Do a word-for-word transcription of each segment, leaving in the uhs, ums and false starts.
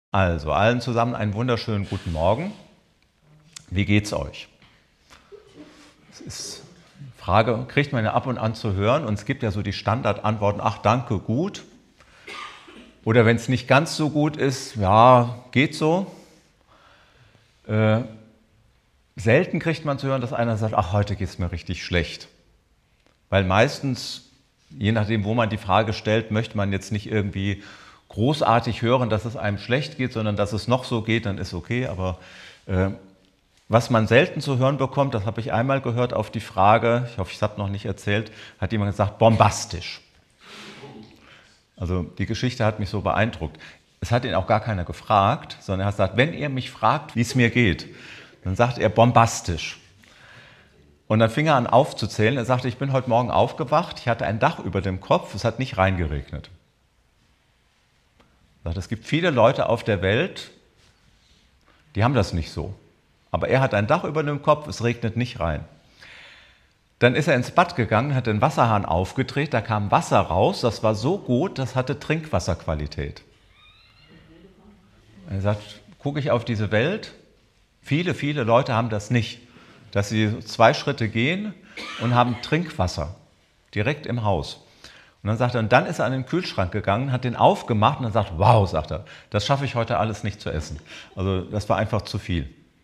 Also, allen zusammen einen wunderschönen guten Morgen. Wie geht's euch? Das ist eine Frage, kriegt man ja ab und an zu hören, und es gibt ja so die Standardantworten: Ach, danke, gut. Oder wenn es nicht ganz so gut ist, ja, geht so. Äh, selten kriegt man zu hören, dass einer sagt: Ach, heute geht es mir richtig schlecht. Weil meistens, je nachdem, wo man die Frage stellt, möchte man jetzt nicht irgendwie großartig hören, dass es einem schlecht geht, sondern dass es noch so geht, dann ist okay. Aber äh, was man selten zu hören bekommt, das habe ich einmal gehört auf die Frage, ich hoffe, ich habe es noch nicht erzählt, hat jemand gesagt, bombastisch. Also die Geschichte hat mich so beeindruckt. Es hat ihn auch gar keiner gefragt, sondern er hat gesagt, wenn ihr mich fragt, wie es mir geht, dann sagt er bombastisch. Und dann fing er an aufzuzählen. Er sagte, ich bin heute Morgen aufgewacht, ich hatte ein Dach über dem Kopf, es hat nicht reingeregnet. Er sagt, es gibt viele Leute auf der Welt, die haben das nicht so. Aber er hat ein Dach über dem Kopf, es regnet nicht rein. Dann ist er ins Bad gegangen, hat den Wasserhahn aufgedreht, da kam Wasser raus, das war so gut, das hatte Trinkwasserqualität. Er sagt, gucke ich auf diese Welt, viele, viele Leute haben das nicht, dass sie zwei Schritte gehen und haben Trinkwasser direkt im Haus. Und dann sagt er, und dann ist er an den Kühlschrank gegangen, hat den aufgemacht und dann sagt, wow, sagt er, das schaffe ich heute alles nicht zu essen. Also das war einfach zu viel.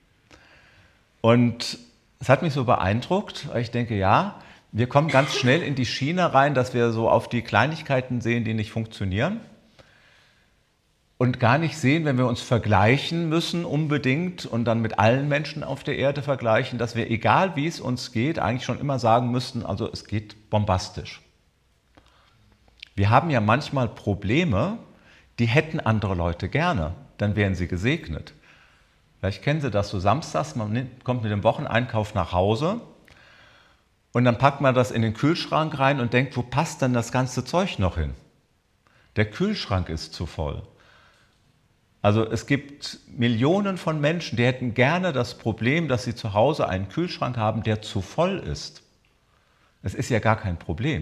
Und es hat mich so beeindruckt, weil ich denke, ja, wir kommen ganz schnell in die Schiene rein, dass wir so auf die Kleinigkeiten sehen, die nicht funktionieren. Und gar nicht sehen, wenn wir uns vergleichen müssen unbedingt und dann mit allen Menschen auf der Erde vergleichen, dass wir, egal wie es uns geht, eigentlich schon immer sagen müssten, also es geht bombastisch. Wir haben ja manchmal Probleme, die hätten andere Leute gerne, dann wären sie gesegnet. Vielleicht kennen Sie das so samstags, man kommt mit dem Wocheneinkauf nach Hause und dann packt man das in den Kühlschrank rein und denkt, wo passt denn das ganze Zeug noch hin? Der Kühlschrank ist zu voll. Also es gibt Millionen von Menschen, die hätten gerne das Problem, dass sie zu Hause einen Kühlschrank haben, der zu voll ist. Es ist ja gar kein Problem.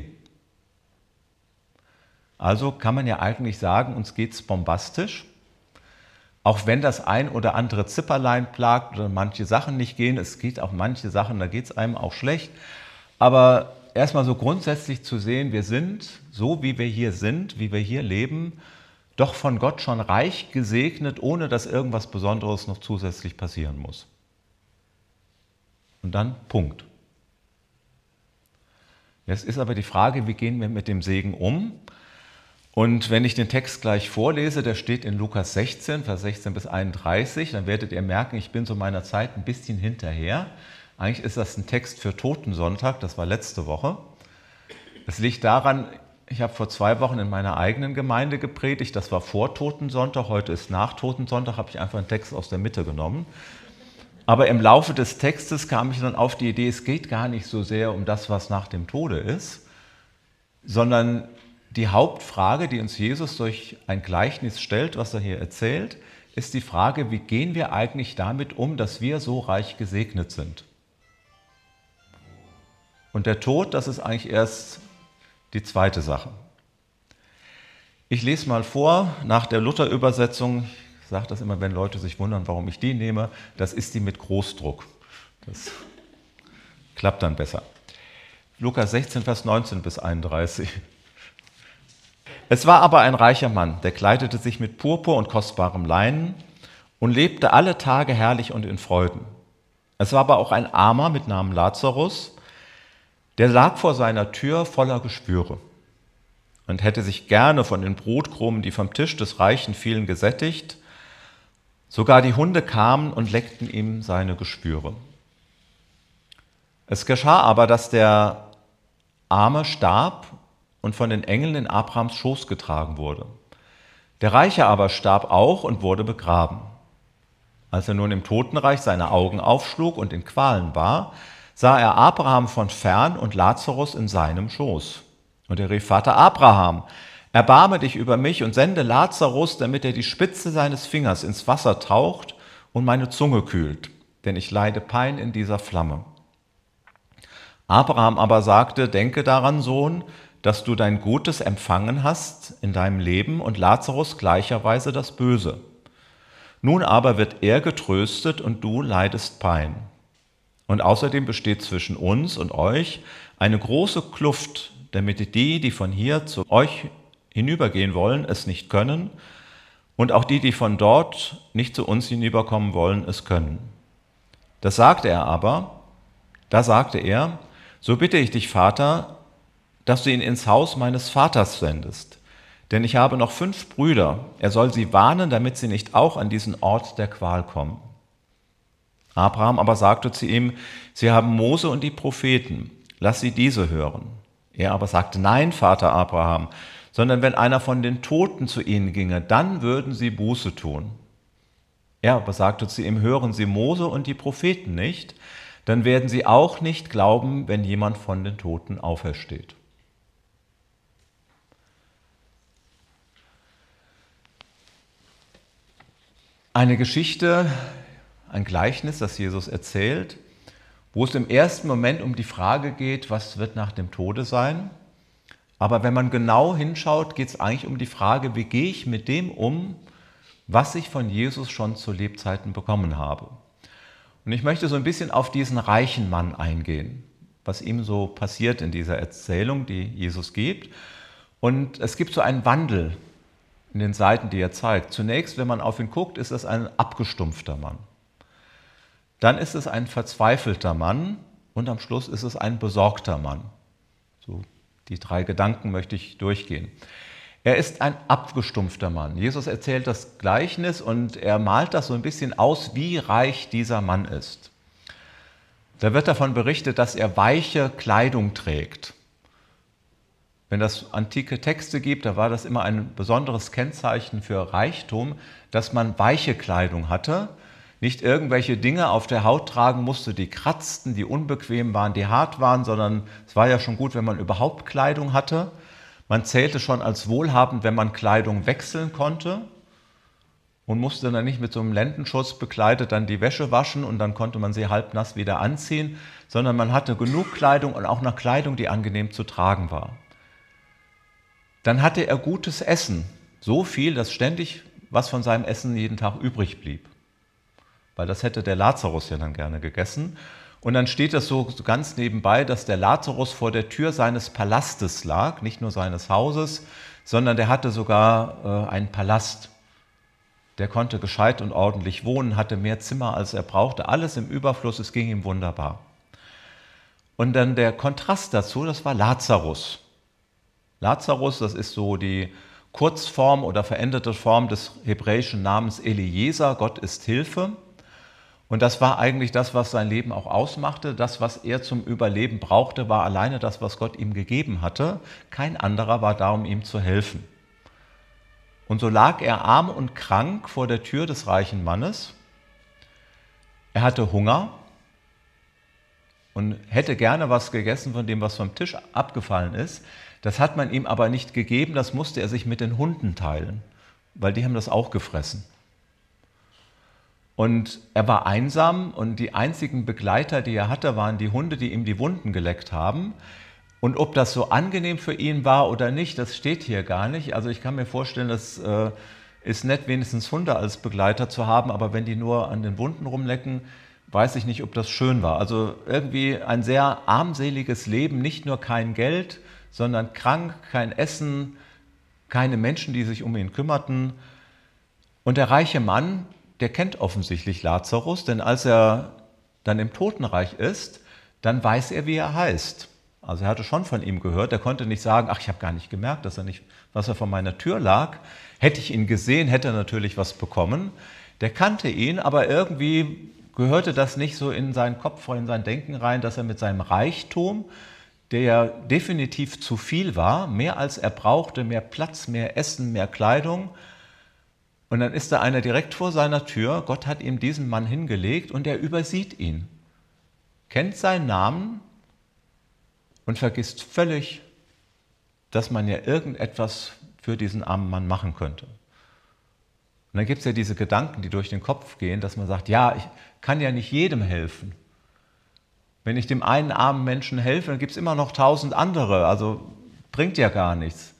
Also kann man ja eigentlich sagen, uns geht es bombastisch. Auch wenn das ein oder andere Zipperlein plagt oder manche Sachen nicht gehen, es geht auch manche Sachen, da geht es einem auch schlecht. Aber erstmal so grundsätzlich zu sehen, wir sind, so wie wir hier sind, wie wir hier leben, doch von Gott schon reich gesegnet, ohne dass irgendwas Besonderes noch zusätzlich passieren muss. Und dann Punkt. Jetzt ist aber die Frage, wie gehen wir mit dem Segen um? Und wenn ich den Text gleich vorlese, der steht in Lukas sechzehn, Vers sechzehn bis einunddreißig, dann werdet ihr merken, ich bin so meiner Zeit ein bisschen hinterher. Eigentlich ist das ein Text für Totensonntag, das war letzte Woche. Es liegt daran, ich habe vor zwei Wochen in meiner eigenen Gemeinde gepredigt, das war vor Totensonntag, heute ist nach Totensonntag, habe ich einfach einen Text aus der Mitte genommen. Aber im Laufe des Textes kam ich dann auf die Idee, es geht gar nicht so sehr um das, was nach dem Tode ist, sondern die Hauptfrage, die uns Jesus durch ein Gleichnis stellt, was er hier erzählt, ist die Frage, wie gehen wir eigentlich damit um, dass wir so reich gesegnet sind? Und der Tod, das ist eigentlich erst die zweite Sache. Ich lese mal vor, nach der Luther-Übersetzung, ich sage das immer, wenn Leute sich wundern, warum ich die nehme, das ist die mit Großdruck. Das klappt dann besser. Lukas sechzehn, Vers neunzehn bis einunddreißig. Es war aber ein reicher Mann, der kleidete sich mit Purpur und kostbarem Leinen und lebte alle Tage herrlich und in Freuden. Es war aber auch ein Armer mit Namen Lazarus, der lag vor seiner Tür voller Geschwüre und hätte sich gerne von den Brotkrumen, die vom Tisch des Reichen fielen, gesättigt. Sogar die Hunde kamen und leckten ihm seine Geschwüre. Es geschah aber, dass der Arme starb und von den Engeln in Abrahams Schoß getragen wurde. Der Reiche aber starb auch und wurde begraben. Als er nun im Totenreich seine Augen aufschlug und in Qualen war, sah er Abraham von fern und Lazarus in seinem Schoß. Und er rief, Vater Abraham, erbarme dich über mich und sende Lazarus, damit er die Spitze seines Fingers ins Wasser taucht und meine Zunge kühlt, denn ich leide Pein in dieser Flamme. Abraham aber sagte, denke daran, Sohn, dass du dein Gutes empfangen hast in deinem Leben und Lazarus gleicherweise das Böse. Nun aber wird er getröstet und du leidest Pein. Und außerdem besteht zwischen uns und euch eine große Kluft, damit die, die von hier zu euch hinübergehen wollen, es nicht können, und auch die, die von dort nicht zu uns hinüberkommen wollen, es können. Das sagte er aber, da sagte er, so bitte ich dich, Vater, dass du ihn ins Haus meines Vaters sendest. Denn ich habe noch fünf Brüder, er soll sie warnen, damit sie nicht auch an diesen Ort der Qual kommen. Abraham aber sagte zu ihm, sie haben Mose und die Propheten, lass sie diese hören. Er aber sagte, nein, Vater Abraham, sondern wenn einer von den Toten zu ihnen ginge, dann würden sie Buße tun. Er aber sagte zu ihm, hören Sie Mose und die Propheten nicht, dann werden sie auch nicht glauben, wenn jemand von den Toten aufersteht. Eine Geschichte, ein Gleichnis, das Jesus erzählt, wo es im ersten Moment um die Frage geht, was wird nach dem Tode sein? Aber wenn man genau hinschaut, geht es eigentlich um die Frage, wie gehe ich mit dem um, was ich von Jesus schon zu Lebzeiten bekommen habe. Und ich möchte so ein bisschen auf diesen reichen Mann eingehen, was ihm so passiert in dieser Erzählung, die Jesus gibt. Und es gibt so einen Wandel in den Seiten, die er zeigt. Zunächst, wenn man auf ihn guckt, ist es ein abgestumpfter Mann. Dann ist es ein verzweifelter Mann und am Schluss ist es ein besorgter Mann. So, die drei Gedanken möchte ich durchgehen. Er ist ein abgestumpfter Mann. Jesus erzählt das Gleichnis und er malt das so ein bisschen aus, wie reich dieser Mann ist. Da wird davon berichtet, dass er weiche Kleidung trägt. Wenn es antike Texte gibt, da war das immer ein besonderes Kennzeichen für Reichtum, dass man weiche Kleidung hatte, nicht irgendwelche Dinge auf der Haut tragen musste, die kratzten, die unbequem waren, die hart waren, sondern es war ja schon gut, wenn man überhaupt Kleidung hatte. Man zählte schon als wohlhabend, wenn man Kleidung wechseln konnte und musste dann nicht mit so einem Lendenschutz bekleidet dann die Wäsche waschen und dann konnte man sie halbnass wieder anziehen, sondern man hatte genug Kleidung und auch noch Kleidung, die angenehm zu tragen war. Dann hatte er gutes Essen, so viel, dass ständig was von seinem Essen jeden Tag übrig blieb, weil das hätte der Lazarus ja dann gerne gegessen. Und dann steht das so ganz nebenbei, dass der Lazarus vor der Tür seines Palastes lag, nicht nur seines Hauses, sondern der hatte sogar äh, einen Palast. Der konnte gescheit und ordentlich wohnen, hatte mehr Zimmer, als er brauchte, alles im Überfluss, es ging ihm wunderbar. Und dann der Kontrast dazu, das war Lazarus. Lazarus, das ist so die Kurzform oder veränderte Form des hebräischen Namens Eliezer, Gott ist Hilfe. Und das war eigentlich das, was sein Leben auch ausmachte. Das, was er zum Überleben brauchte, war alleine das, was Gott ihm gegeben hatte. Kein anderer war da, um ihm zu helfen. Und so lag er arm und krank vor der Tür des reichen Mannes. Er hatte Hunger und hätte gerne was gegessen von dem, was vom Tisch abgefallen ist. Das hat man ihm aber nicht gegeben, das musste er sich mit den Hunden teilen, weil die haben das auch gefressen. Und er war einsam und die einzigen Begleiter, die er hatte, waren die Hunde, die ihm die Wunden geleckt haben. Und ob das so angenehm für ihn war oder nicht, das steht hier gar nicht. Also ich kann mir vorstellen, es äh, ist nett, wenigstens Hunde als Begleiter zu haben, aber wenn die nur an den Wunden rumlecken, weiß ich nicht, ob das schön war. Also irgendwie ein sehr armseliges Leben, nicht nur kein Geld, sondern krank, kein Essen, keine Menschen, die sich um ihn kümmerten. Und der reiche Mann, der kennt offensichtlich Lazarus, denn als er dann im Totenreich ist, dann weiß er, wie er heißt. Also er hatte schon von ihm gehört, er konnte nicht sagen, ach, ich habe gar nicht gemerkt, dass er nicht, was er vor meiner Tür lag. Hätte ich ihn gesehen, hätte er natürlich was bekommen. Der kannte ihn, aber irgendwie gehörte das nicht so in seinen Kopf, in sein Denken rein, dass er mit seinem Reichtum, der ja definitiv zu viel war, mehr als er brauchte, mehr Platz, mehr Essen, mehr Kleidung. Und dann ist da einer direkt vor seiner Tür, Gott hat ihm diesen Mann hingelegt und er übersieht ihn, kennt seinen Namen und vergisst völlig, dass man ja irgendetwas für diesen armen Mann machen könnte. Und dann gibt es ja diese Gedanken, die durch den Kopf gehen, dass man sagt, ja, ich kann ja nicht jedem helfen. Wenn ich dem einen armen Menschen helfe, dann gibt es immer noch tausend andere, also bringt ja gar nichts.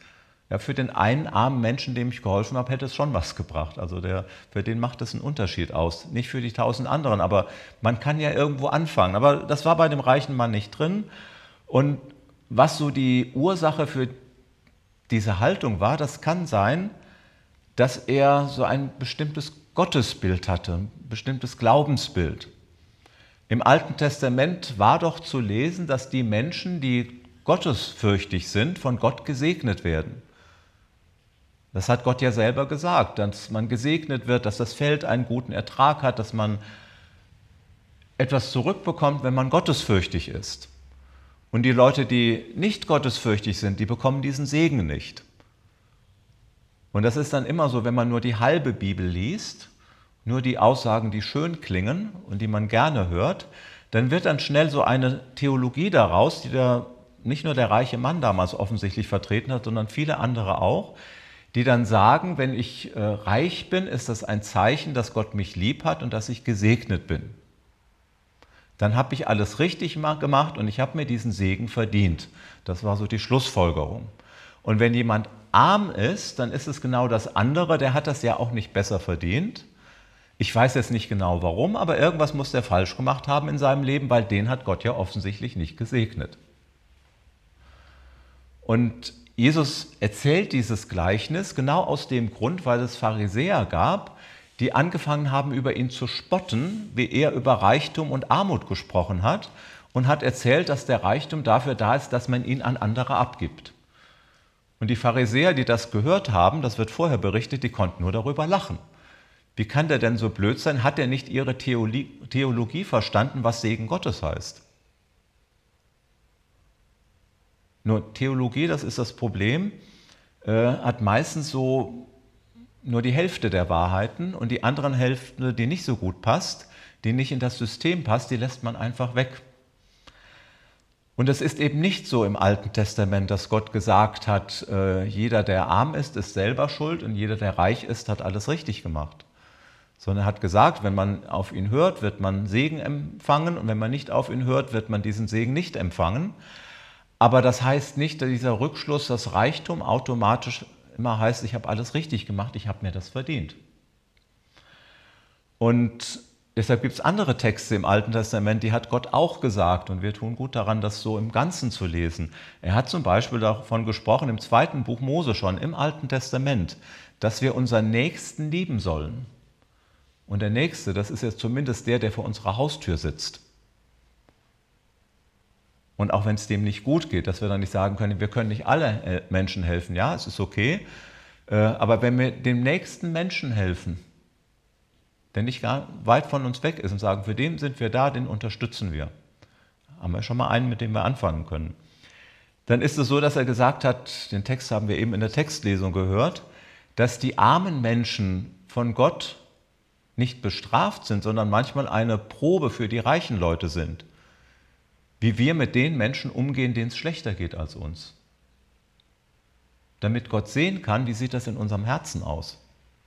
Ja, für den einen armen Menschen, dem ich geholfen habe, hätte es schon was gebracht. Also der, für den macht es einen Unterschied aus. Nicht für die tausend anderen, aber man kann ja irgendwo anfangen. Aber das war bei dem reichen Mann nicht drin. Und was so die Ursache für diese Haltung war, das kann sein, dass er so ein bestimmtes Gottesbild hatte, ein bestimmtes Glaubensbild. Im Alten Testament war doch zu lesen, dass die Menschen, die gottesfürchtig sind, von Gott gesegnet werden. Das hat Gott ja selber gesagt, dass man gesegnet wird, dass das Feld einen guten Ertrag hat, dass man etwas zurückbekommt, wenn man gottesfürchtig ist. Und die Leute, die nicht gottesfürchtig sind, die bekommen diesen Segen nicht. Und das ist dann immer so, wenn man nur die halbe Bibel liest, nur die Aussagen, die schön klingen und die man gerne hört, dann wird dann schnell so eine Theologie daraus, die der, nicht nur der reiche Mann damals offensichtlich vertreten hat, sondern viele andere auch, die dann sagen, wenn ich äh, reich bin, ist das ein Zeichen, dass Gott mich lieb hat und dass ich gesegnet bin. Dann habe ich alles richtig gemacht und ich habe mir diesen Segen verdient. Das war so die Schlussfolgerung. Und wenn jemand arm ist, dann ist es genau das andere, der hat das ja auch nicht besser verdient. Ich weiß jetzt nicht genau warum, aber irgendwas muss der falsch gemacht haben in seinem Leben, weil den hat Gott ja offensichtlich nicht gesegnet. Und Jesus erzählt dieses Gleichnis genau aus dem Grund, weil es Pharisäer gab, die angefangen haben, über ihn zu spotten, wie er über Reichtum und Armut gesprochen hat und hat erzählt, dass der Reichtum dafür da ist, dass man ihn an andere abgibt. Und die Pharisäer, die das gehört haben, das wird vorher berichtet, die konnten nur darüber lachen. Wie kann der denn so blöd sein? Hat er nicht ihre Theologie, Theologie verstanden, was Segen Gottes heißt? Nur Theologie, das ist das Problem, äh, hat meistens so nur die Hälfte der Wahrheiten und die anderen Hälfte, die nicht so gut passt, die nicht in das System passt, die lässt man einfach weg. Und es ist eben nicht so im Alten Testament, dass Gott gesagt hat, äh, jeder, der arm ist, ist selber schuld und jeder, der reich ist, hat alles richtig gemacht. Sondern er hat gesagt, wenn man auf ihn hört, wird man Segen empfangen und wenn man nicht auf ihn hört, wird man diesen Segen nicht empfangen. Aber das heißt nicht, dass dieser Rückschluss, dass Reichtum automatisch immer heißt, ich habe alles richtig gemacht, ich habe mir das verdient. Und deshalb gibt es andere Texte im Alten Testament, die hat Gott auch gesagt und wir tun gut daran, das so im Ganzen zu lesen. Er hat zum Beispiel davon gesprochen, im zweiten Buch Mose schon, im Alten Testament, dass wir unseren Nächsten lieben sollen. Und der Nächste, das ist jetzt zumindest der, der vor unserer Haustür sitzt. Und auch wenn es dem nicht gut geht, dass wir dann nicht sagen können, wir können nicht alle Menschen helfen. Ja, es ist okay. Aber wenn wir dem nächsten Menschen helfen, der nicht gar weit von uns weg ist und sagen, für den sind wir da, den unterstützen wir. Haben wir schon mal einen, mit dem wir anfangen können. Dann ist es so, dass er gesagt hat, den Text haben wir eben in der Textlesung gehört, dass die armen Menschen von Gott nicht bestraft sind, sondern manchmal eine Probe für die reichen Leute sind. Wie wir mit den Menschen umgehen, denen es schlechter geht als uns. Damit Gott sehen kann, wie sieht das in unserem Herzen aus.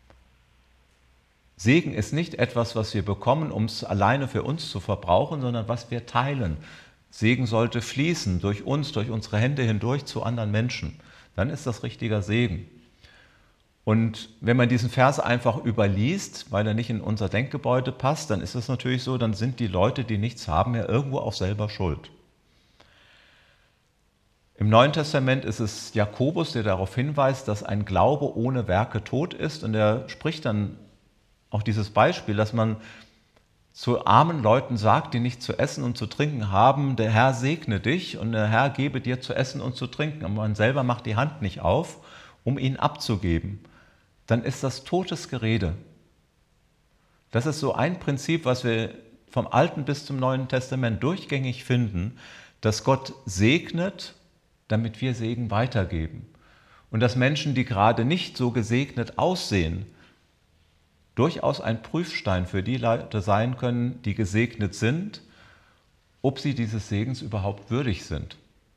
Segen ist nicht etwas, was wir bekommen, um es alleine für uns zu verbrauchen, sondern was wir teilen. Segen sollte fließen durch uns, durch unsere Hände hindurch zu anderen Menschen. Dann ist das richtiger Segen. Und wenn man diesen Vers einfach überliest, weil er nicht in unser Denkgebäude passt, dann ist es natürlich so, dann sind die Leute, die nichts haben, ja irgendwo auch selber schuld. Im Neuen Testament ist es Jakobus, der darauf hinweist, dass ein Glaube ohne Werke tot ist. Und er spricht dann auch dieses Beispiel, dass man zu armen Leuten sagt, die nichts zu essen und zu trinken haben, der Herr segne dich und der Herr gebe dir zu essen und zu trinken. Aber man selber macht die Hand nicht auf, um ihn abzugeben. Dann ist das totes Gerede. Das ist so ein Prinzip, was wir vom Alten bis zum Neuen Testament durchgängig finden, dass Gott segnet, damit wir Segen weitergeben. Und dass Menschen, die gerade nicht so gesegnet aussehen, durchaus ein Prüfstein für die Leute sein können, die gesegnet sind, ob sie dieses Segens überhaupt würdig sind.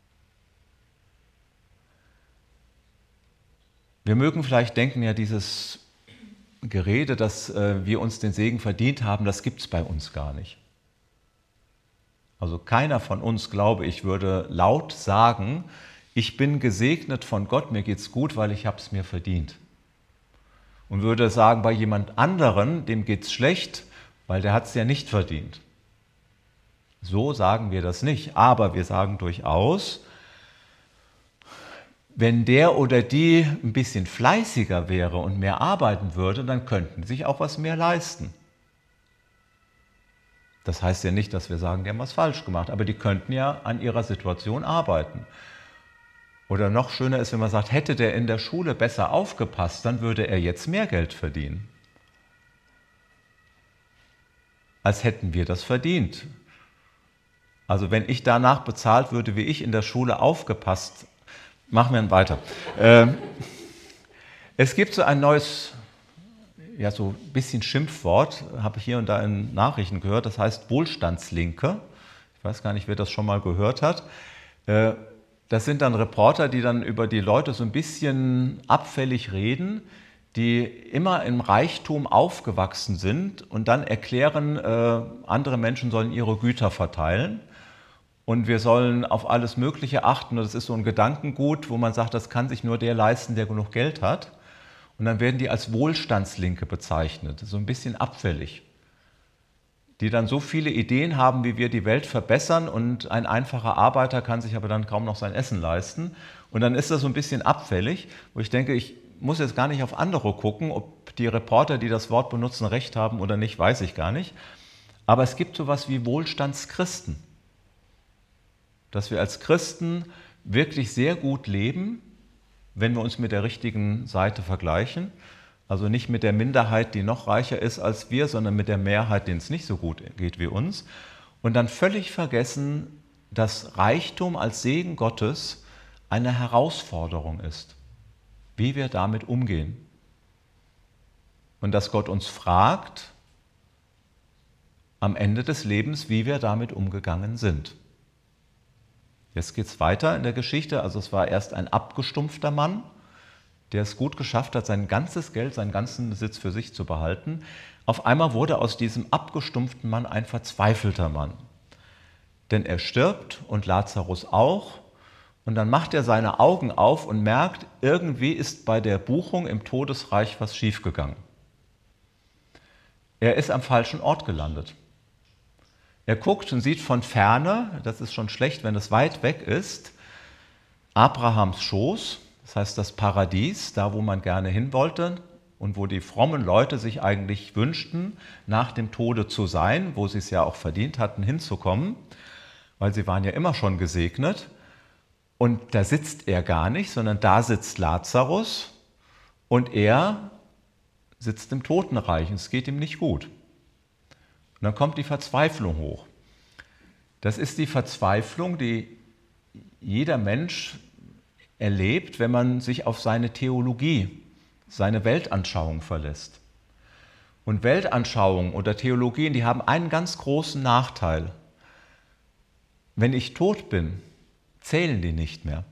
Wir mögen vielleicht denken, ja, dieses Gerede, dass äh, wir uns den Segen verdient haben, das gibt es bei uns gar nicht. Also keiner von uns, glaube ich, würde laut sagen, ich bin gesegnet von Gott, mir geht's gut, weil ich habe es mir verdient. Und würde sagen, bei jemand anderen, dem geht's schlecht, weil der hat es ja nicht verdient. So sagen wir das nicht, aber wir sagen durchaus, wenn der oder die ein bisschen fleißiger wäre und mehr arbeiten würde, dann könnten sie sich auch was mehr leisten. Das heißt ja nicht, dass wir sagen, die haben was falsch gemacht, aber die könnten ja an ihrer Situation arbeiten. Oder noch schöner ist, wenn man sagt, hätte der in der Schule besser aufgepasst, dann würde er jetzt mehr Geld verdienen. Als hätten wir das verdient. Also wenn ich danach bezahlt würde, wie ich in der Schule aufgepasst, machen wir weiter. Ähm, es gibt so ein neues, ja so ein bisschen Schimpfwort, habe ich hier und da in Nachrichten gehört, das heißt Wohlstandslinke. Ich weiß gar nicht, wer das schon mal gehört hat. Äh, das sind dann Reporter, die dann über die Leute so ein bisschen abfällig reden, die immer im Reichtum aufgewachsen sind und dann erklären, äh, andere Menschen sollen ihre Güter verteilen. Und wir sollen auf alles Mögliche achten. Das ist so ein Gedankengut, wo man sagt, das kann sich nur der leisten, der genug Geld hat. Und dann werden die als Wohlstandslinke bezeichnet, so ein bisschen abfällig. Die dann so viele Ideen haben, wie wir die Welt verbessern und ein einfacher Arbeiter kann sich aber dann kaum noch sein Essen leisten. Und dann ist das so ein bisschen abfällig, wo ich denke, ich muss jetzt gar nicht auf andere gucken, ob die Reporter, die das Wort benutzen, recht haben oder nicht, weiß ich gar nicht. Aber es gibt sowas wie Wohlstandschristen. Dass wir als Christen wirklich sehr gut leben, wenn wir uns mit der richtigen Seite vergleichen. Also nicht mit der Minderheit, die noch reicher ist als wir, sondern mit der Mehrheit, denen es nicht so gut geht wie uns. Und dann völlig vergessen, dass Reichtum als Segen Gottes eine Herausforderung ist, wie wir damit umgehen. Und dass Gott uns fragt, am Ende des Lebens, wie wir damit umgegangen sind. Jetzt geht es weiter in der Geschichte. Also es war erst ein abgestumpfter Mann, der es gut geschafft hat, sein ganzes Geld, seinen ganzen Besitz für sich zu behalten. Auf einmal wurde aus diesem abgestumpften Mann ein verzweifelter Mann. Denn er stirbt und Lazarus auch. Und dann macht er seine Augen auf und merkt, irgendwie ist bei der Buchung im Todesreich was schiefgegangen. Er ist am falschen Ort gelandet. Er guckt und sieht von ferne, das ist schon schlecht, wenn es weit weg ist, Abrahams Schoß, das heißt das Paradies, da wo man gerne hin wollte und wo die frommen Leute sich eigentlich wünschten, nach dem Tode zu sein, wo sie es ja auch verdient hatten, hinzukommen, weil sie waren ja immer schon gesegnet. Und da sitzt er gar nicht, sondern da sitzt Lazarus und er sitzt im Totenreich und es geht ihm nicht gut. Und dann kommt die Verzweiflung hoch. Das ist die Verzweiflung, die jeder Mensch erlebt, wenn man sich auf seine Theologie, seine Weltanschauung verlässt. Und Weltanschauungen oder Theologien, die haben einen ganz großen Nachteil. Wenn ich tot bin, zählen die nicht mehr.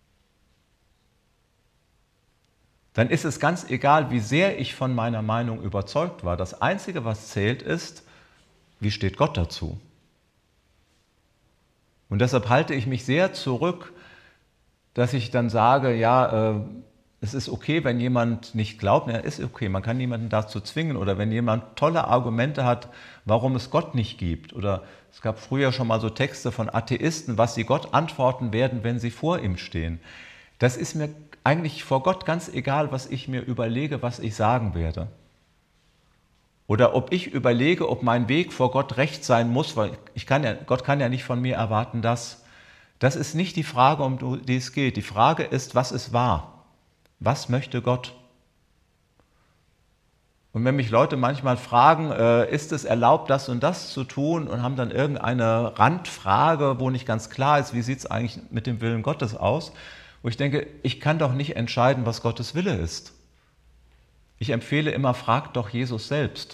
Dann ist es ganz egal, wie sehr ich von meiner Meinung überzeugt war. Das Einzige, was zählt, ist, wie steht Gott dazu? Und deshalb halte ich mich sehr zurück, dass ich dann sage, ja, äh, es ist okay, wenn jemand nicht glaubt. Ja, ist okay, man kann niemanden dazu zwingen. Oder wenn jemand tolle Argumente hat, warum es Gott nicht gibt. Oder es gab früher schon mal so Texte von Atheisten, was sie Gott antworten werden, wenn sie vor ihm stehen. Das ist mir eigentlich vor Gott ganz egal, was ich mir überlege, was ich sagen werde. Oder ob ich überlege, ob mein Weg vor Gott recht sein muss, weil ich kann ja, Gott kann ja nicht von mir erwarten, dass. Das ist nicht die Frage, um die es geht. Die Frage ist, was ist wahr? Was möchte Gott? Und wenn mich Leute manchmal fragen, äh, ist es erlaubt, das und das zu tun und haben dann irgendeine Randfrage, wo nicht ganz klar ist, wie sieht es eigentlich mit dem Willen Gottes aus, wo ich denke, ich kann doch nicht entscheiden, was Gottes Wille ist. Ich empfehle immer, fragt doch Jesus selbst,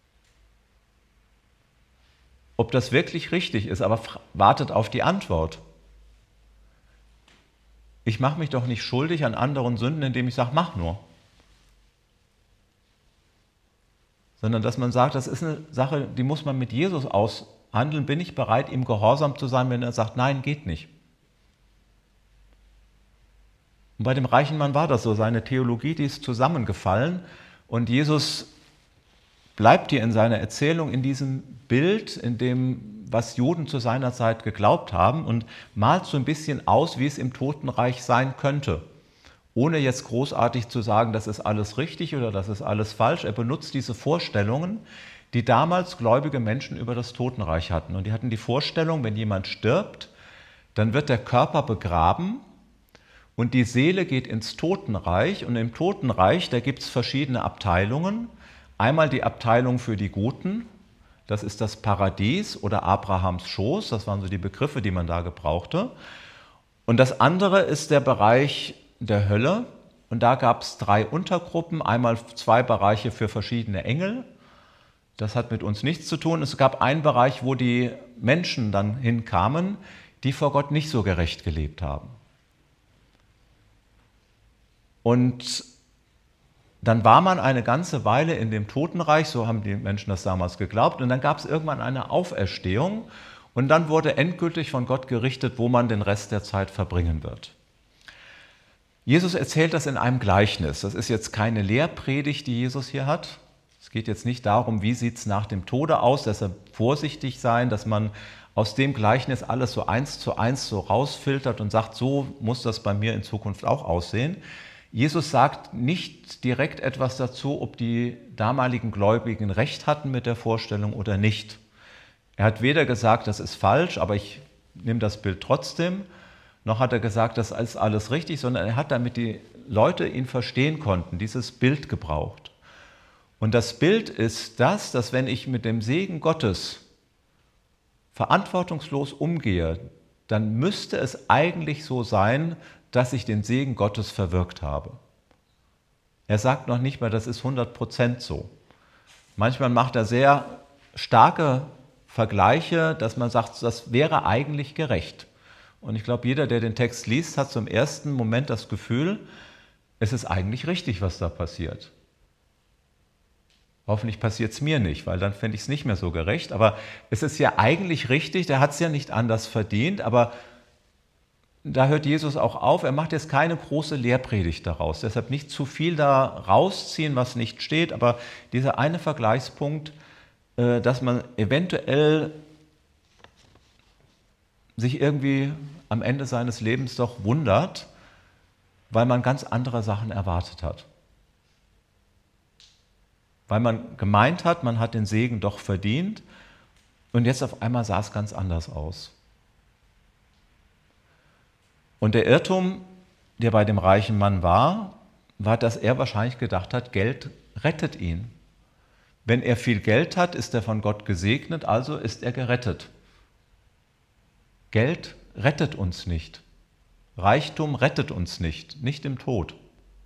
ob das wirklich richtig ist, aber wartet auf die Antwort. Ich mache mich doch nicht schuldig an anderen Sünden, indem ich sage, mach nur. Sondern dass man sagt, das ist eine Sache, die muss man mit Jesus aushandeln. Bin ich bereit, ihm gehorsam zu sein, wenn er sagt, nein, geht nicht. Und bei dem reichen Mann war das so, seine Theologie, die ist zusammengefallen und Jesus bleibt hier in seiner Erzählung in diesem Bild, in dem, was Juden zu seiner Zeit geglaubt haben und malt so ein bisschen aus, wie es im Totenreich sein könnte. Ohne jetzt großartig zu sagen, das ist alles richtig oder das ist alles falsch. Er benutzt diese Vorstellungen, die damals gläubige Menschen über das Totenreich hatten. Und die hatten die Vorstellung, wenn jemand stirbt, dann wird der Körper begraben und die Seele geht ins Totenreich. Und im Totenreich, da gibt es verschiedene Abteilungen. Einmal die Abteilung für die Guten, das ist das Paradies oder Abrahams Schoß, das waren so die Begriffe, die man da gebrauchte. Und das andere ist der Bereich der Hölle und da gab es drei Untergruppen, einmal zwei Bereiche für verschiedene Engel, das hat mit uns nichts zu tun. Es gab einen Bereich, wo die Menschen dann hinkamen, die vor Gott nicht so gerecht gelebt haben. Und dann war man eine ganze Weile in dem Totenreich, so haben die Menschen das damals geglaubt, und dann gab es irgendwann eine Auferstehung und dann wurde endgültig von Gott gerichtet, wo man den Rest der Zeit verbringen wird. Jesus erzählt das in einem Gleichnis. Das ist jetzt keine Lehrpredigt, die Jesus hier hat. Es geht jetzt nicht darum, wie sieht es nach dem Tode aus, deshalb vorsichtig sein, dass man aus dem Gleichnis alles so eins zu eins so rausfiltert und sagt, so muss das bei mir in Zukunft auch aussehen. Jesus sagt nicht direkt etwas dazu, ob die damaligen Gläubigen recht hatten mit der Vorstellung oder nicht. Er hat weder gesagt, das ist falsch, aber ich nehme das Bild trotzdem, noch hat er gesagt, das ist alles richtig, sondern er hat, damit die Leute ihn verstehen konnten, dieses Bild gebraucht. Und das Bild ist das, dass wenn ich mit dem Segen Gottes verantwortungslos umgehe, dann müsste es eigentlich so sein, dass ich den Segen Gottes verwirkt habe. Er sagt noch nicht mal, das ist hundert Prozent so. Manchmal macht er sehr starke Vergleiche, dass man sagt, das wäre eigentlich gerecht. Und ich glaube, jeder, der den Text liest, hat zum ersten Moment das Gefühl, es ist eigentlich richtig, was da passiert. Hoffentlich passiert es mir nicht, weil dann fände ich es nicht mehr so gerecht. Aber es ist ja eigentlich richtig, der hat es ja nicht anders verdient, aber da hört Jesus auch auf, er macht jetzt keine große Lehrpredigt daraus, deshalb nicht zu viel da rausziehen, was nicht steht, aber dieser eine Vergleichspunkt, dass man eventuell sich irgendwie am Ende seines Lebens doch wundert, weil man ganz andere Sachen erwartet hat. Weil man gemeint hat, man hat den Segen doch verdient und jetzt auf einmal sah es ganz anders aus. Und der Irrtum, der bei dem reichen Mann war, war, dass er wahrscheinlich gedacht hat, Geld rettet ihn. Wenn er viel Geld hat, ist er von Gott gesegnet, also ist er gerettet. Geld rettet uns nicht. Reichtum rettet uns nicht, nicht im Tod.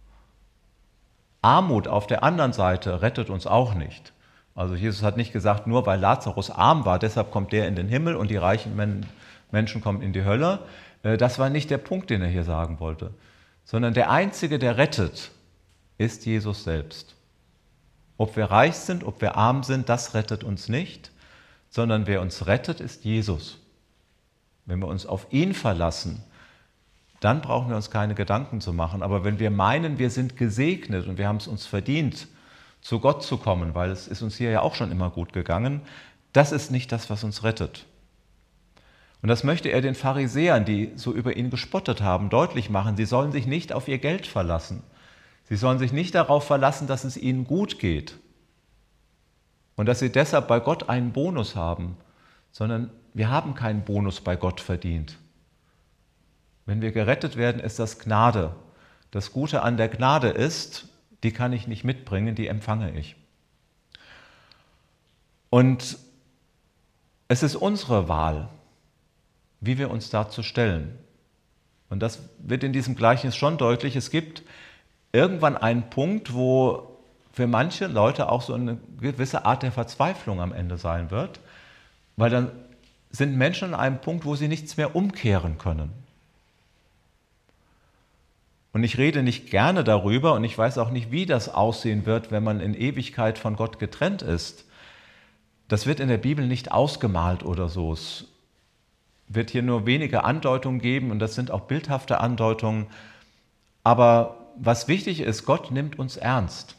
Armut auf der anderen Seite rettet uns auch nicht. Also Jesus hat nicht gesagt, nur weil Lazarus arm war, deshalb kommt der in den Himmel und die reichen Menschen kommen in die Hölle. Das war nicht der Punkt, den er hier sagen wollte, sondern der Einzige, der rettet, ist Jesus selbst. Ob wir reich sind, ob wir arm sind, das rettet uns nicht, sondern wer uns rettet, ist Jesus. Wenn wir uns auf ihn verlassen, dann brauchen wir uns keine Gedanken zu machen. Aber wenn wir meinen, wir sind gesegnet und wir haben es uns verdient, zu Gott zu kommen, weil es ist uns hier ja auch schon immer gut gegangen, das ist nicht das, was uns rettet. Und das möchte er den Pharisäern, die so über ihn gespottet haben, deutlich machen. Sie sollen sich nicht auf ihr Geld verlassen. Sie sollen sich nicht darauf verlassen, dass es ihnen gut geht und dass sie deshalb bei Gott einen Bonus haben, sondern wir haben keinen Bonus bei Gott verdient. Wenn wir gerettet werden, ist das Gnade. Das Gute an der Gnade ist, die kann ich nicht mitbringen, die empfange ich. Und es ist unsere Wahl, wie wir uns dazu stellen. Und das wird in diesem Gleichnis schon deutlich. Es gibt irgendwann einen Punkt, wo für manche Leute auch so eine gewisse Art der Verzweiflung am Ende sein wird, weil dann sind Menschen an einem Punkt, wo sie nichts mehr umkehren können. Und ich rede nicht gerne darüber und ich weiß auch nicht, wie das aussehen wird, wenn man in Ewigkeit von Gott getrennt ist. Das wird in der Bibel nicht ausgemalt oder so. Es wird hier nur wenige Andeutungen geben und das sind auch bildhafte Andeutungen. Aber was wichtig ist, Gott nimmt uns ernst.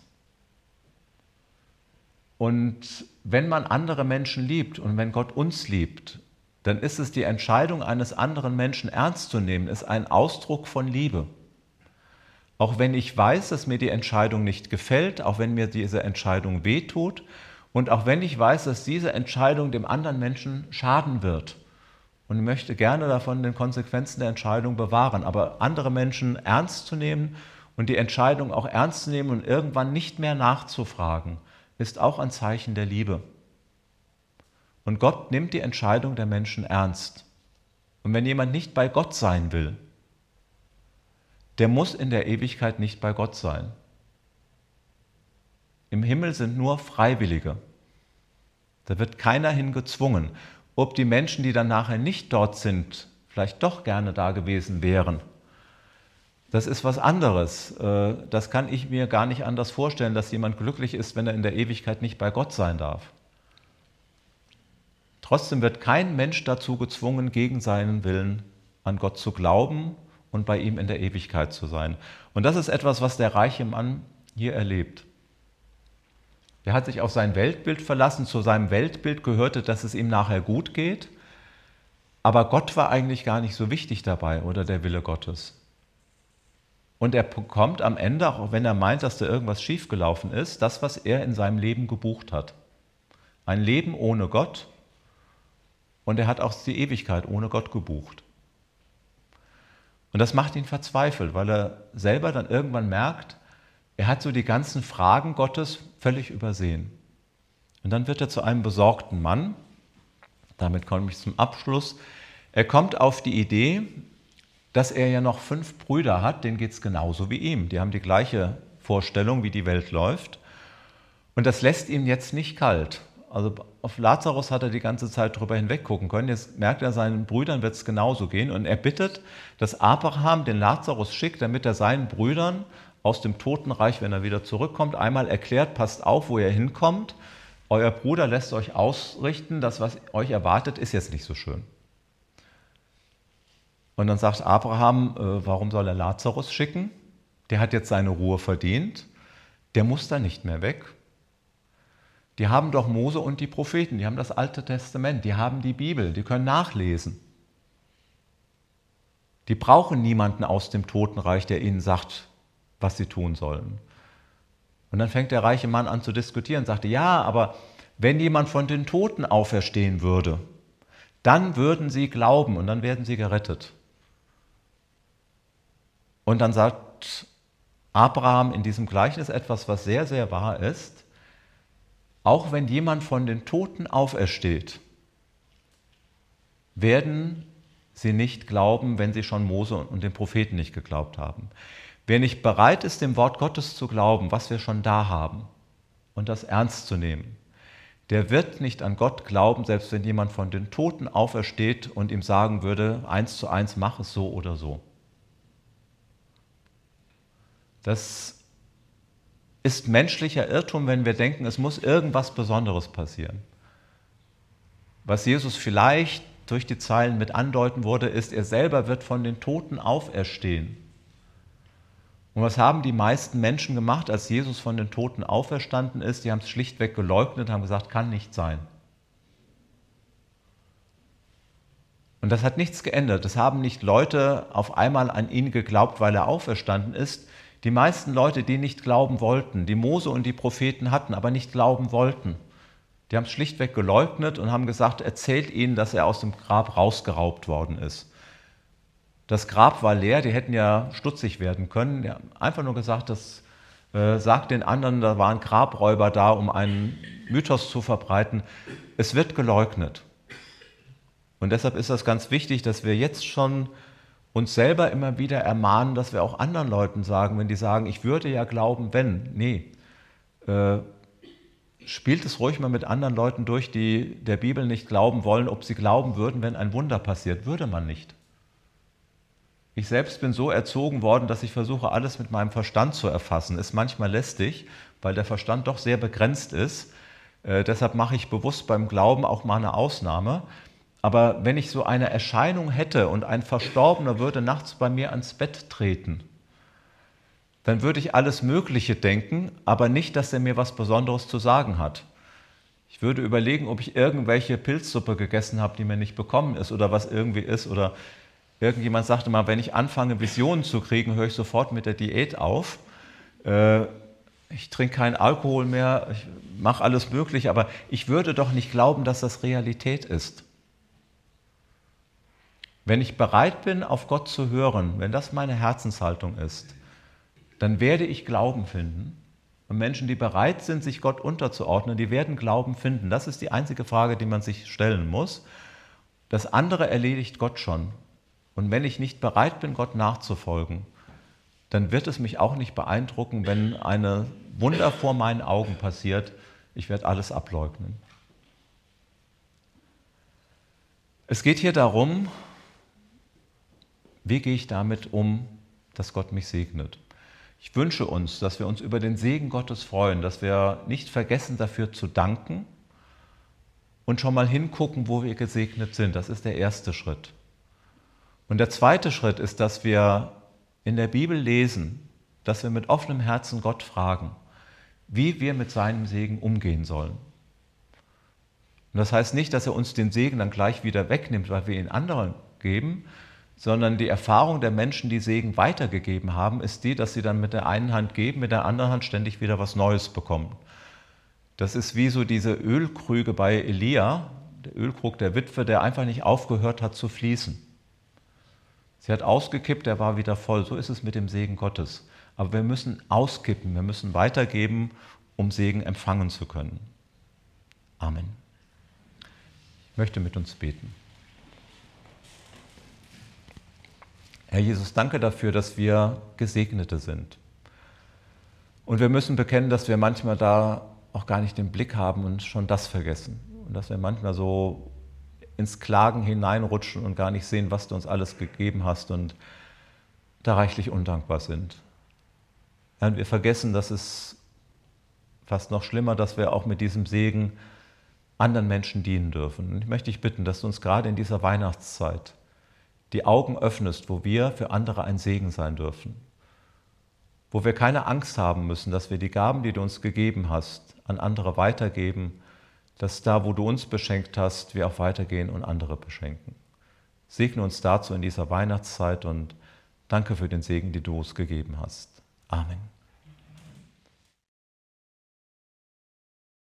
Und wenn man andere Menschen liebt und wenn Gott uns liebt, dann ist es die Entscheidung eines anderen Menschen ernst zu nehmen, ist ein Ausdruck von Liebe. Auch wenn ich weiß, dass mir die Entscheidung nicht gefällt, auch wenn mir diese Entscheidung wehtut und auch wenn ich weiß, dass diese Entscheidung dem anderen Menschen schaden wird. Und ich möchte gerne davon den Konsequenzen der Entscheidung bewahren, aber andere Menschen ernst zu nehmen und die Entscheidung auch ernst zu nehmen und irgendwann nicht mehr nachzufragen, ist auch ein Zeichen der Liebe. Und Gott nimmt die Entscheidung der Menschen ernst. Und wenn jemand nicht bei Gott sein will, der muss in der Ewigkeit nicht bei Gott sein. Im Himmel sind nur Freiwillige. Da wird keiner hingezwungen. Ob die Menschen, die dann nachher nicht dort sind, vielleicht doch gerne da gewesen wären, das ist was anderes. Das kann ich mir gar nicht anders vorstellen, dass jemand glücklich ist, wenn er in der Ewigkeit nicht bei Gott sein darf. Trotzdem wird kein Mensch dazu gezwungen, gegen seinen Willen an Gott zu glauben und bei ihm in der Ewigkeit zu sein. Und das ist etwas, was der reiche Mann hier erlebt. Er hat sich auf sein Weltbild verlassen. Zu seinem Weltbild gehörte, dass es ihm nachher gut geht. Aber Gott war eigentlich gar nicht so wichtig dabei oder der Wille Gottes. Und er bekommt am Ende, auch wenn er meint, dass da irgendwas schiefgelaufen ist, das, was er in seinem Leben gebucht hat. Ein Leben ohne Gott. Und er hat auch die Ewigkeit ohne Gott gebucht. Und das macht ihn verzweifelt, weil er selber dann irgendwann merkt, er hat so die ganzen Fragen Gottes völlig übersehen. Und dann wird er zu einem besorgten Mann. Damit komme ich zum Abschluss. Er kommt auf die Idee, dass er ja noch fünf Brüder hat, denen geht es genauso wie ihm. Die haben die gleiche Vorstellung, wie die Welt läuft. Und das lässt ihn jetzt nicht kalt. Also auf Lazarus hat er die ganze Zeit drüber hinweggucken können. Jetzt merkt er, seinen Brüdern wird es genauso gehen. Und er bittet, dass Abraham den Lazarus schickt, damit er seinen Brüdern aus dem Totenreich, wenn er wieder zurückkommt, einmal erklärt, passt auf, wo ihr hinkommt. Euer Bruder lässt euch ausrichten, das, was euch erwartet, ist jetzt nicht so schön. Und dann sagt Abraham, äh, warum soll er Lazarus schicken? Der hat jetzt seine Ruhe verdient. Der muss da nicht mehr weg. Die haben doch Mose und die Propheten, die haben das Alte Testament, die haben die Bibel, die können nachlesen. Die brauchen niemanden aus dem Totenreich, der ihnen sagt, was sie tun sollen. Und dann fängt der reiche Mann an zu diskutieren und sagte, ja, aber wenn jemand von den Toten auferstehen würde, dann würden sie glauben und dann werden sie gerettet. Und dann sagt Abraham in diesem Gleichnis etwas, was sehr, sehr wahr ist. Auch wenn jemand von den Toten aufersteht, werden sie nicht glauben, wenn sie schon Mose und den Propheten nicht geglaubt haben. Wer nicht bereit ist, dem Wort Gottes zu glauben, was wir schon da haben, und das ernst zu nehmen, der wird nicht an Gott glauben, selbst wenn jemand von den Toten aufersteht und ihm sagen würde, eins zu eins, mach es so oder so. Das ist menschlicher Irrtum, wenn wir denken, es muss irgendwas Besonderes passieren. Was Jesus vielleicht durch die Zeilen mit andeuten wurde, ist, er selber wird von den Toten auferstehen. Und was haben die meisten Menschen gemacht, als Jesus von den Toten auferstanden ist? Die haben es schlichtweg geleugnet, haben gesagt, kann nicht sein. Und das hat nichts geändert. Es haben nicht Leute auf einmal an ihn geglaubt, weil er auferstanden ist. Die meisten Leute, die nicht glauben wollten, die Mose und die Propheten hatten, aber nicht glauben wollten, die haben es schlichtweg geleugnet und haben gesagt, erzählt ihnen, dass er aus dem Grab rausgeraubt worden ist. Das Grab war leer, die hätten ja stutzig werden können. Die haben einfach nur gesagt, das äh, sagt den anderen, da waren Grabräuber da, um einen Mythos zu verbreiten. Es wird geleugnet. Und deshalb ist das ganz wichtig, dass wir jetzt schon uns selber immer wieder ermahnen, dass wir auch anderen Leuten sagen, wenn die sagen, ich würde ja glauben, wenn. Nee, äh, spielt es ruhig mal mit anderen Leuten durch, die der Bibel nicht glauben wollen, ob sie glauben würden, wenn ein Wunder passiert. Würde man nicht. Ich selbst bin so erzogen worden, dass ich versuche, alles mit meinem Verstand zu erfassen. Ist manchmal lästig, weil der Verstand doch sehr begrenzt ist. Äh, deshalb mache ich bewusst beim Glauben auch mal eine Ausnahme. Aber wenn ich so eine Erscheinung hätte und ein Verstorbener würde nachts bei mir ans Bett treten dann würde ich alles Mögliche denken, aber nicht, dass er mir was Besonderes zu sagen hat. Ich würde überlegen, ob ich irgendwelche Pilzsuppe gegessen habe, die mir nicht bekommen ist oder was irgendwie ist. Oder irgendjemand sagte mal, wenn ich anfange, Visionen zu kriegen, höre ich sofort mit der Diät auf. Äh, ich trinke keinen Alkohol mehr, ich mache alles Mögliche, aber ich würde doch nicht glauben, dass das Realität ist. Wenn ich bereit bin, auf Gott zu hören, wenn das meine Herzenshaltung ist, dann werde ich Glauben finden. Und Menschen, die bereit sind, sich Gott unterzuordnen, die werden Glauben finden. Das ist die einzige Frage, die man sich stellen muss. Das andere erledigt Gott schon. Und wenn ich nicht bereit bin, Gott nachzufolgen, dann wird es mich auch nicht beeindrucken, wenn ein Wunder vor meinen Augen passiert. Ich werde alles ableugnen. Es geht hier darum, wie gehe ich damit um, dass Gott mich segnet. Ich wünsche uns, dass wir uns über den Segen Gottes freuen, dass wir nicht vergessen, dafür zu danken und schon mal hingucken, wo wir gesegnet sind. Das ist der erste Schritt. Und der zweite Schritt ist, dass wir in der Bibel lesen, dass wir mit offenem Herzen Gott fragen, wie wir mit seinem Segen umgehen sollen. Und das heißt nicht, dass er uns den Segen dann gleich wieder wegnimmt, weil wir ihn anderen geben, sondern die Erfahrung der Menschen, die Segen weitergegeben haben, ist die, dass sie dann mit der einen Hand geben, mit der anderen Hand ständig wieder was Neues bekommen. Das ist wie so diese Ölkrüge bei Elia, der Ölkrug der Witwe, der einfach nicht aufgehört hat zu fließen. Sie hat ausgekippt, er war wieder voll. So ist es mit dem Segen Gottes. Aber wir müssen auskippen, wir müssen weitergeben, um Segen empfangen zu können. Amen. Ich möchte mit uns beten. Herr Jesus, danke dafür, dass wir Gesegnete sind. Und wir müssen bekennen, dass wir manchmal da auch gar nicht den Blick haben und schon das vergessen. Und dass wir manchmal so ins Klagen hineinrutschen und gar nicht sehen, was du uns alles gegeben hast und da reichlich undankbar sind. Ja, und wir vergessen, dass es fast noch schlimmer, dass wir auch mit diesem Segen anderen Menschen dienen dürfen. Und ich möchte dich bitten, dass du uns gerade in dieser Weihnachtszeit die Augen öffnest, wo wir für andere ein Segen sein dürfen. Wo wir keine Angst haben müssen, dass wir die Gaben, die du uns gegeben hast, an andere weitergeben, dass da, wo du uns beschenkt hast, wir auch weitergehen und andere beschenken. Segne uns dazu in dieser Weihnachtszeit und danke für den Segen, den du uns gegeben hast. Amen.